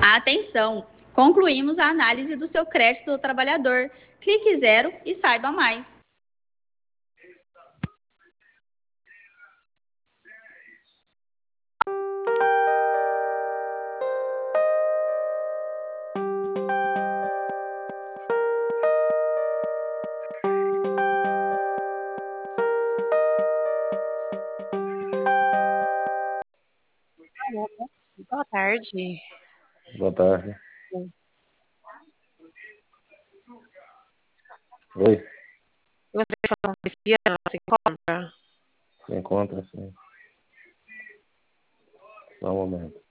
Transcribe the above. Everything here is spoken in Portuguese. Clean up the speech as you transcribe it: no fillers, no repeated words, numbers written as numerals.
Atenção! Concluímos a análise do seu crédito do trabalhador. Clique zero e saiba mais. Boa tarde. Boa tarde. Oi, Gostaria de falar com Cristiano, ela se encontra? se encontra sim. Só um momento.